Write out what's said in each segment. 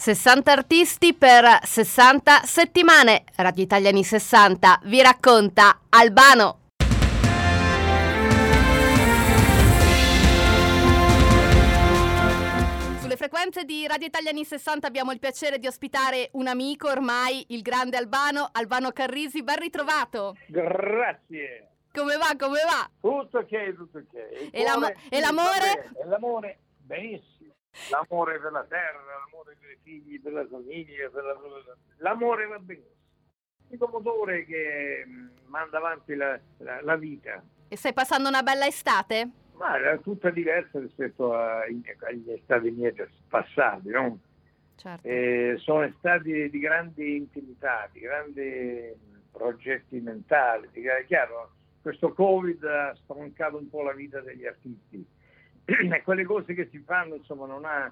60 artisti per 60 settimane. Radio Italia anni 60 vi racconta Albano. Sulle frequenze di Radio Italia anni 60 abbiamo il piacere di ospitare un amico ormai, il grande Albano Carrisi. Ben ritrovato. Grazie. Come va? Tutto ok, tutto ok. E l'amore? E l'amore, benissimo. L'amore per la terra, l'amore per i figli, per la famiglia, l'amore va benissimo. Il motore che manda avanti la vita. E stai passando una bella estate? Ma era tutta diversa rispetto agli estati miei passati, no? Certo. Sono stati di grandi intimità, di grandi progetti mentali. È chiaro, questo Covid ha stroncato un po' la vita degli artisti. E quelle cose che si fanno, insomma,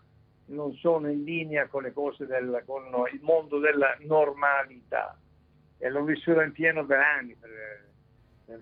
non sono in linea con le cose con il mondo della normalità. E l'ho vissuto in pieno per anni, per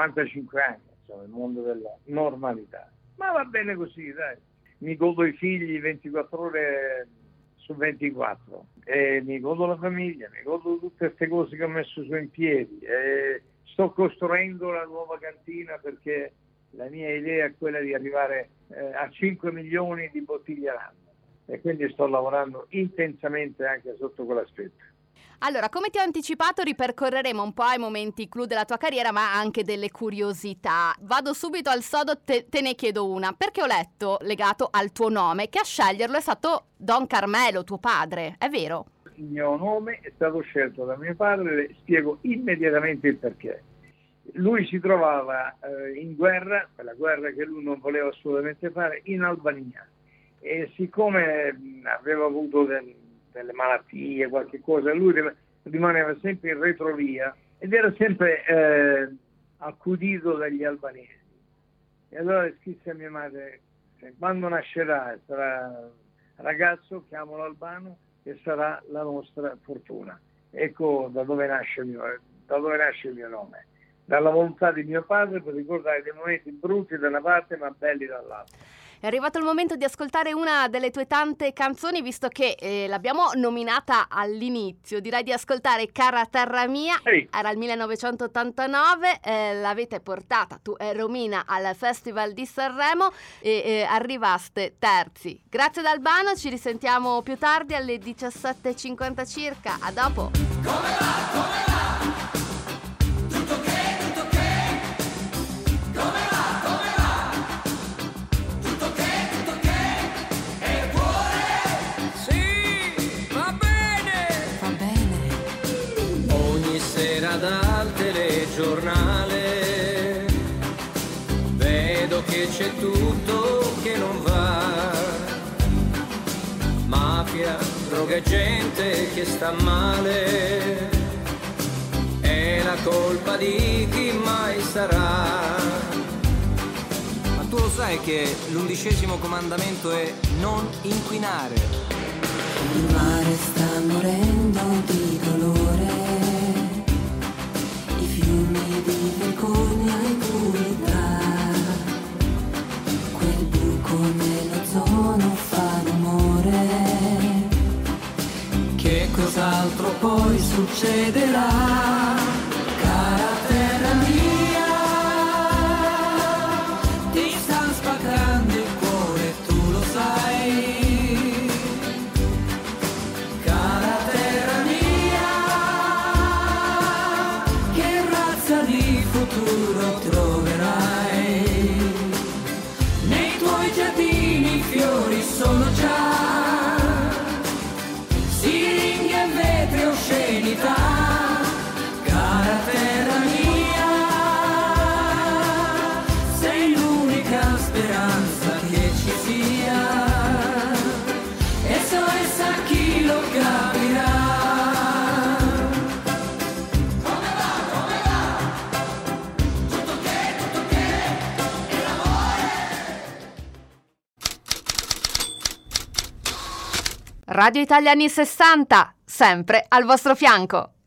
55 anni, insomma, il mondo della normalità. Ma va bene così, dai. Mi godo i figli 24 ore su 24 e mi godo la famiglia, mi godo tutte queste cose che ho messo su in piedi. E sto costruendo la nuova cantina perché la mia idea è quella di arrivare a 5 milioni di bottiglie all'anno e quindi sto lavorando intensamente anche sotto quell'aspetto. Allora, come ti ho anticipato, ripercorreremo un po' i momenti clou della tua carriera, ma anche delle curiosità. Vado subito al sodo, te ne chiedo una, perché ho letto, legato al tuo nome, che a sceglierlo è stato Don Carmelo, tuo padre, è vero? Il mio nome è stato scelto da mio padre, le spiego immediatamente il perché. Lui si trovava in guerra, quella guerra che lui non voleva assolutamente fare, in Albania. E siccome aveva avuto delle malattie, qualche cosa, lui rimaneva sempre in retrovia ed era sempre accudito dagli albanesi. E allora scrisse a mia madre: quando nascerà, sarà ragazzo, chiamalo Albano e sarà la nostra fortuna. Ecco da dove nasce il mio nome. Dalla volontà di mio padre per ricordare dei momenti brutti da una parte ma belli dall'altra. È arrivato il momento di ascoltare una delle tue tante canzoni, visto che l'abbiamo nominata all'inizio. Direi di ascoltare Cara Terra Mia. Sì. Era il 1989, l'avete portata, tu e Romina, al Festival di Sanremo e arrivaste terzi. Grazie ad Albano, ci risentiamo più tardi alle 17:50 circa. A dopo. Come va? Dal telegiornale vedo che c'è tutto che non va, mafia, droga e gente che sta male, è la colpa di chi mai sarà. Ma tu lo sai che l'11° comandamento è non inquinare? Il mare sta morendo di dolore, di vergogna e crudeltà, quel buco nell'ozono fa rumore, che cos'altro poi succederà? Cara terra mia, ti sta spaccando il cuore, tu lo sai. Futuro troverai nei tuoi giardini, i fiori sono già siringhe, vetri, oscenità. Cara terra mia, sei l'unica speranza che ci sia e so essa chi lo capirà. Radio Italia anni 60, sempre al vostro fianco.